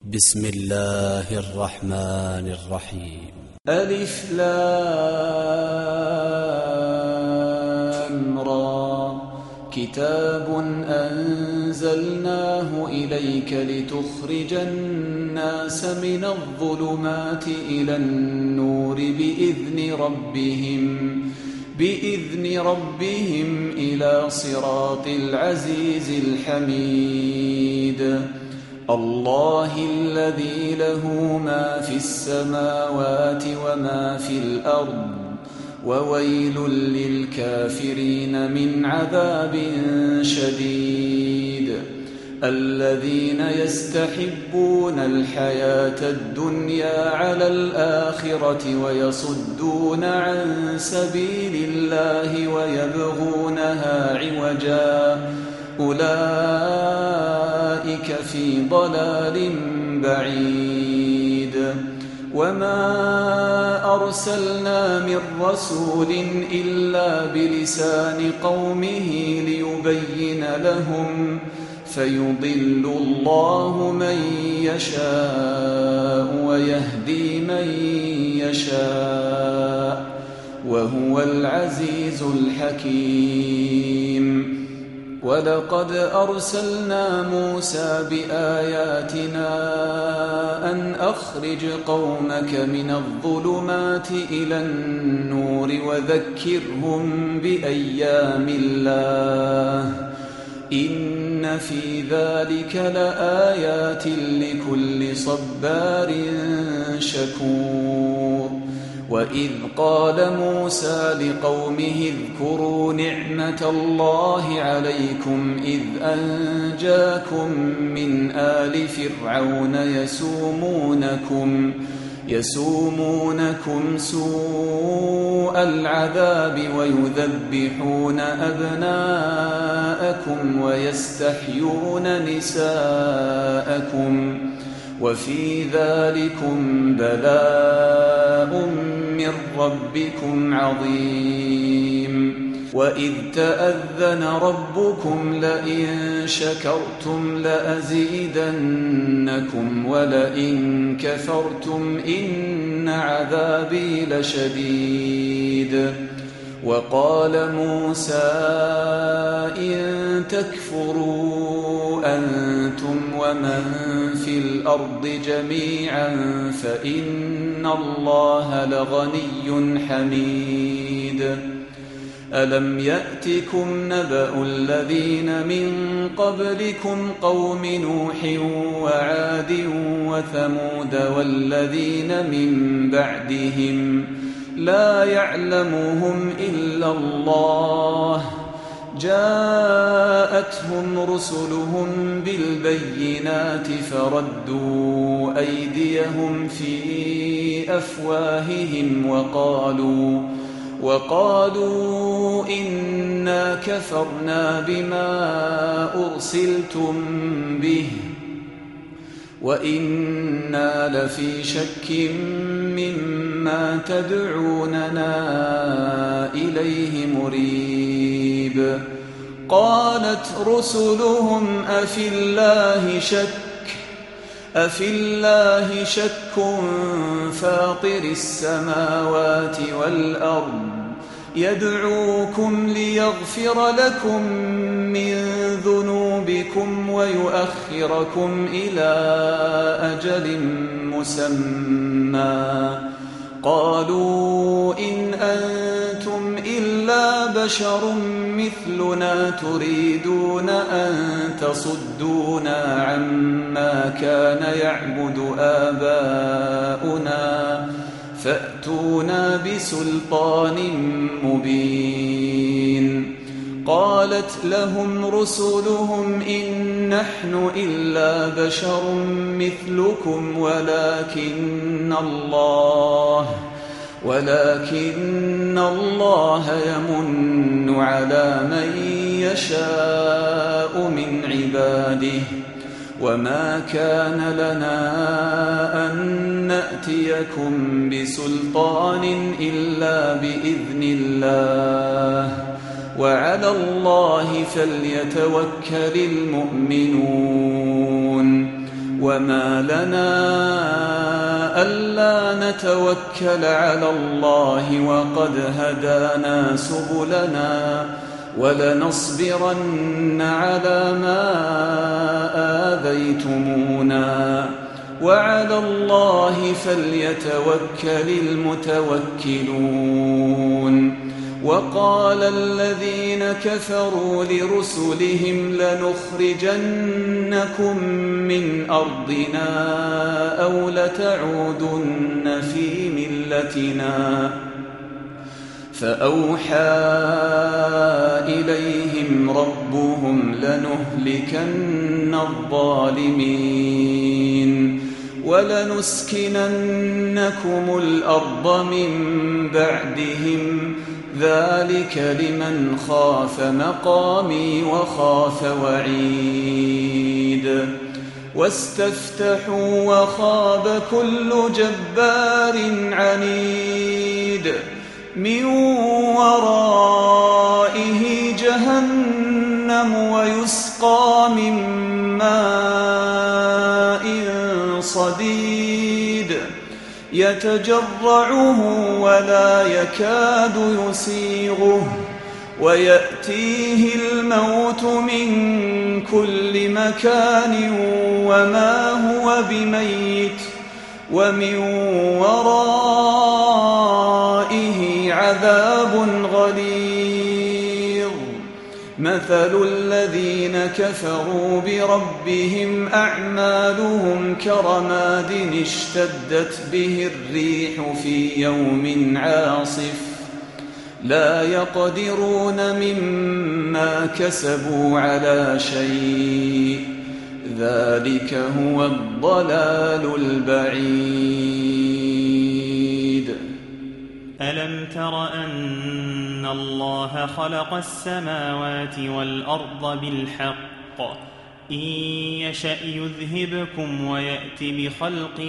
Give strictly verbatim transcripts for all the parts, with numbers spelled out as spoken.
بسم الله الرحمن الرحيم. ألف لام را كتاب أنزلناه إليك لتخرج الناس من الظلمات إلى النور بإذن ربهم بإذن ربهم إلى صراط العزيز الحميد. الله الذي له ما في السماوات وما في الأرض وويل للكافرين من عذاب شديد. الذين يستحبون الحياة الدنيا على الآخرة ويصدون عن سبيل الله ويبغونها عوجا أولئك في ضلال بعيد. وما أرسلنا من رسول إلا بلسان قومه ليبين لهم فيضل الله من يشاء ويهدي من يشاء وهو العزيز الحكيم. ولقد أرسلنا موسى بآياتنا أن أخرج قومك من الظلمات إلى النور وذكرهم بأيام الله إن في ذلك لآيات لكل صبار شكور. وإذ قال موسى لقومه اذكروا نعمة الله عليكم إذ أنجاكم من آل فرعون يسومونكم يسومونكم سوء العذاب ويذبحون أبناءكم ويستحيون نساءكم وفي ذلكم بلاء من ربكم عظيم. وإذ تأذن ربكم لئن شكرتم لأزيدنكم ولئن كفرتم إن عذابي لشديد. وقال موسى إن تكفروا أنتم ومن في الأرض جميعا فإن الله لغني حميد. ألم يأتكم نبأ الذين من قبلكم قوم نوح وعاد وثمود والذين من بعدهم لا يعلمهم إلا الله جاءتهم رسلهم بالبينات فردوا أيديهم في أفواههم وقالوا وقالوا إنا كفرنا بما أرسلتم به وإنا لفي شك مما تدعوننا إليه مريب. قالت رسلهم أفي الله شك أفي الله شك فاطر السماوات والأرض يدعوكم ليغفر لكم من ذنوبكم ويؤخركم إلى أجل مسمى قالوا إن أنتم إلا بشر مثلنا تريدون أن تصدونا عما كان يعبد آباؤنا فأتونا بسلطان مبين. قالت لهم رسلهم إن نحن إلا بشر مثلكم ولكن الله ولكن الله يمن على من يشاء من عباده وما كان لنا أن نأتيكم بسلطان إلا بإذن الله وعلى الله فليتوكل المؤمنون. وما لنا ألا نتوكل على الله وقد هدانا سبلنا ولنصبرن على ما آذيتمونا وعلى الله فليتوكل المتوكلون. وقال الذين كفروا لرسلهم لنخرجنكم من أرضنا أو لتعودن في ملتنا فأوحى إليهم ربهم لنهلكن الظالمين ولنسكننكم الأرض من بعدهم ذلك لمن خاف مقامي وخاف وعيد. واستفتحوا وخاب كل جبار عنيد من ورائه جهنم ويسقى من ماء صديد يتجرعه ولا يكاد يسيغه ويأتيه الموت من كل مكان وما هو بميت ومن ورائه عذاب غليظ. مثل الذين كفروا بربهم أعمالهم كرماد اشتدت به الريح في يوم عاصف لا يقدرون مما كسبوا على شيء ذلك هو الضلال البعيد. ألم تر أن الله خلق السماوات والأرض بالحق إن يشأ يذهبكم ويأت بخلق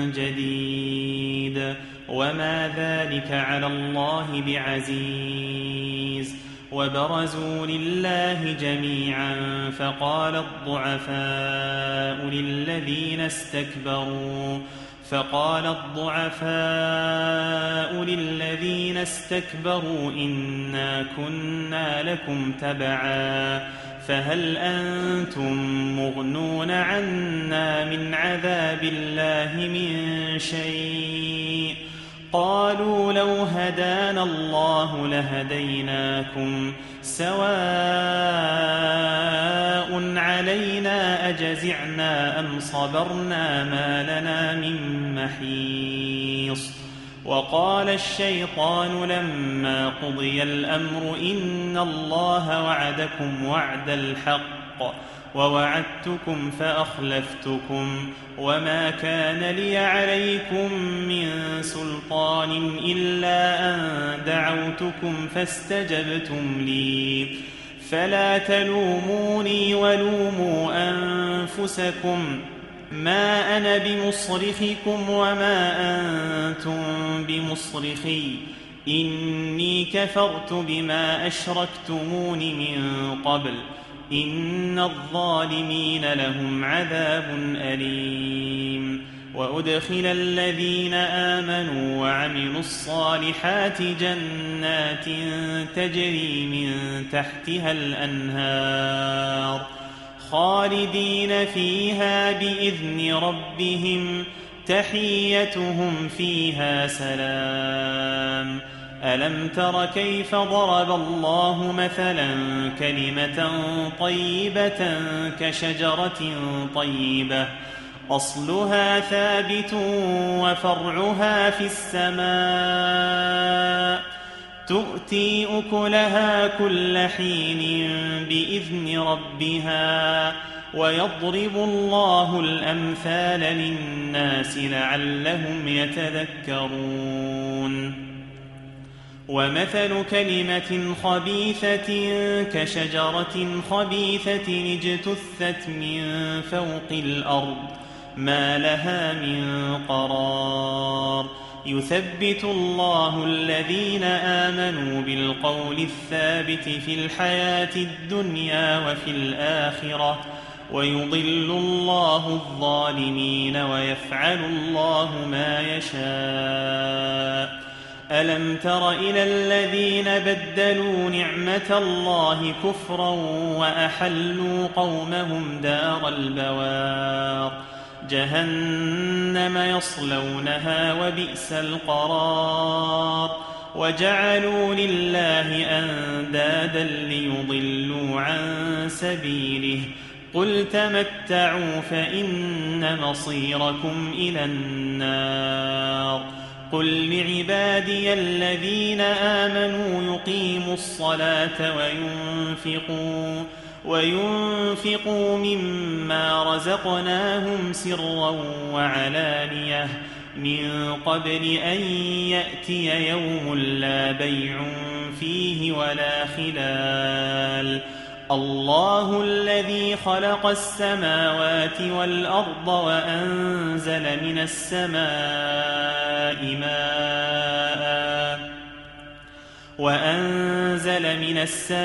جديد وما ذلك على الله بعزيز. وبرزوا لله جميعا فقال الضعفاء للذين استكبروا فقال الضعفاء للذين استكبروا إنا كنا لكم تبعا فهل أنتم مغنون عنا من عذاب الله من شيء قالوا لو هدانا الله لهديناكم سواء علينا أجزعنا أم صبرنا ما لنا من محيص. وقال الشيطان لما قضي الأمر إن الله وعدكم وعد الحق ووعدتكم فأخلفتكم وما كان لي عليكم من سلطان إلا أن دعوتكم فاستجبتم لي فلا تلوموني ولوموا أنفسكم ما أنا بمصرخكم وما أنتم بمصرخي إني كفرت بما أشركتمون من قبل إن الظالمين لهم عذاب أليم. وأدخل الذين آمنوا وعملوا الصالحات جنات تجري من تحتها الأنهار خالدين فيها بإذن ربهم تحيتهم فيها سلام. ألم تر كيف ضرب الله مثلا كلمة طيبة كشجرة طيبة أصلها ثابت وفرعها في السماء تؤتي أكلها كل حين بإذن ربها ويضرب الله الأمثال للناس لعلهم يتذكرون. ومثل كلمة خبيثة كشجرة خبيثة اجتثت من فوق الأرض ما لها من قرار يثبت الله الذين آمنوا بالقول الثابت في الحياة الدنيا وفي الآخرة ويضل الله الظالمين ويفعل الله ما يشاء. ألم تر إلى الذين بدلوا نعمة الله كفرا وأحلوا قومهم دار البوار جهنم يصلونها وبئس القرار وجعلوا لله أندادا ليضلوا عن سبيله قل تمتعوا فإن مصيركم إلى النار قل لعبادي الذين آمنوا يقيموا الصلاة وينفقوا وينفقوا مما رزقناهم سرا وعلانية من قبل أن يأتي يوم لا بيع فيه ولا خلال الله الذي خلق السماوات والأرض وأنزل من السماء ماء وأنزل من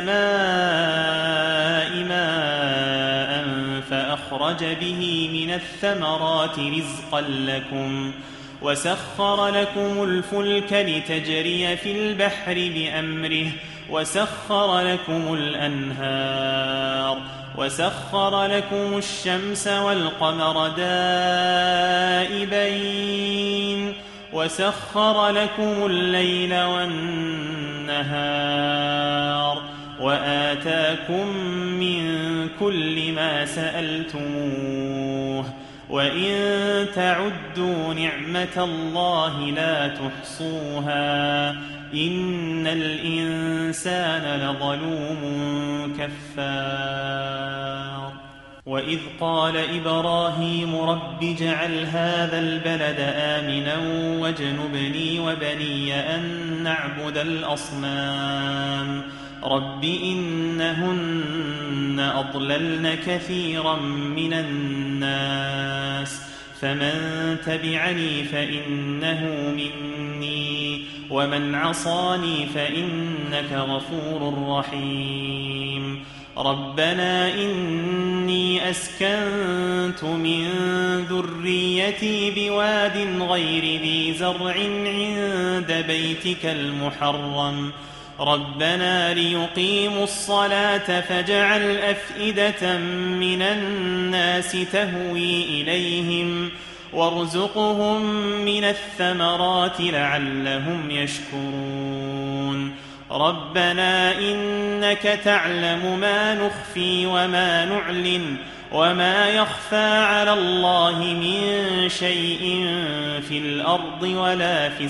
السماء ماء فأخرج به من الثمرات رزقا لكم وسخر لكم الفلك لتجري في البحر بأمره وسخر لكم الأنهار وسخر لكم الشمس والقمر دائبين وسخر لكم الليل والنهار وآتاكم من كل ما سألتموه وإن تعدوا نعمة الله لا تحصوها إن الإنسان لظلوم كفار وإذ قال إبراهيم رب اجعل هذا البلد آمنا واجنبني وبني أن نعبد الأصنام رب إنهن أضللن كثيرا من الناس فمن تبعني فإنه مني ومن عصاني فإنك غفور رحيم ربنا إني أسكنت من ذريتي بواد غير ذي زرع عند بيتك المحرم ربنا ليقيموا الصلاة فاجعل أفئدة من الناس تهوي إليهم وارزقهم من الثمرات لعلهم يشكرون ربنا إنك تعلم ما نخفي وما نعلن وما يخفى على الله من شيء في الأرض ولا في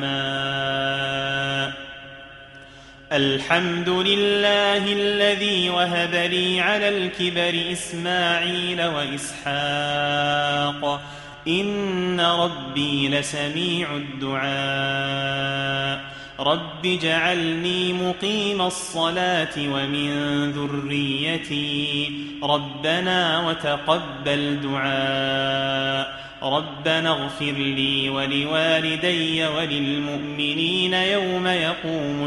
السماء الحمد لله الذي وهب لي على الكبر إسماعيل وإسحاق إن ربي لسميع الدعاء رب اجعلني مقيم الصلاة ومن ذريتي ربنا وتقبل دعاء ربنا اغفر لي ولوالدي وللمؤمنين يوم يقوم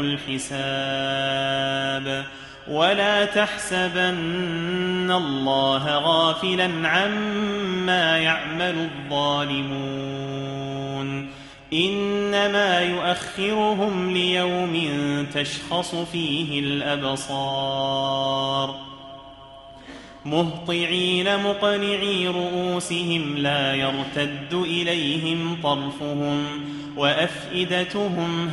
الحساب ولا تحسبن الله غافلا عما يعمل الظالمون إنما يؤخرهم ليوم تشخص فيه الأبصار مهطعين مقنعي رؤوسهم لا يرتد إليهم طرفهم وأفئدتهم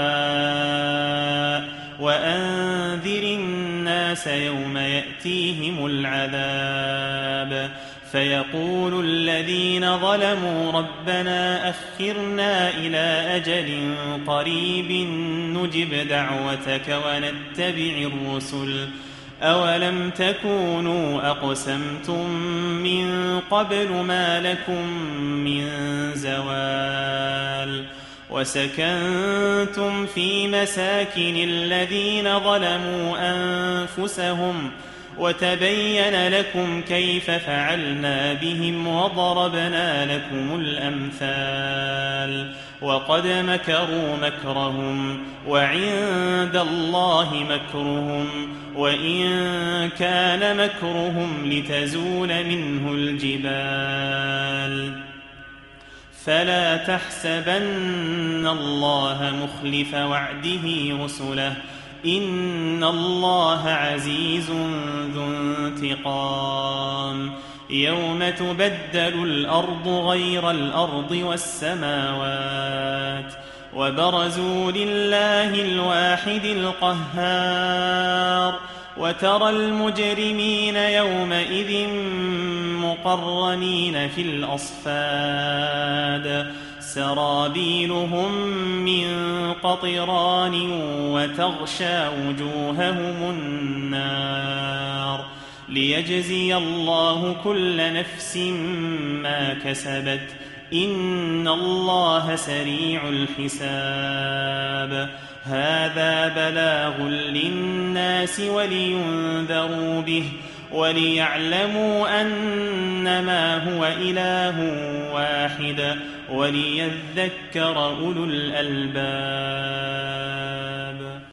هواء وأنذر الناس يوم يأتيهم العذاب فيقول الذين ظلموا ربنا أخرنا إلى أجل قريب نجب دعوتك ونتبع الرسل أولم تكونوا أقسمتم من قبل ما لكم من زوال وسكنتم في مساكن الذين ظلموا أنفسهم وتبين لكم كيف فعلنا بهم وضربنا لكم الأمثال وقد مكروا مكرهم وعند الله مكرهم وإن كان مكرهم لتزول منه الجبال فلا تحسبن الله مخلف وعده رسله إن الله عزيز ذو انتقام يوم تبدل الأرض غير الأرض والسماوات وبرزوا لله الواحد القهار وترى المجرمين يومئذ مقرنين في الأصفاد سرابيلهم من قطران وتغشى وجوههم النار ليجزي الله كل نفس ما كسبت إن الله سريع الحساب هذا بلاغ للناس ولينذروا به وليعلموا أنما هو إله واحد وليذكر أولو الألباب.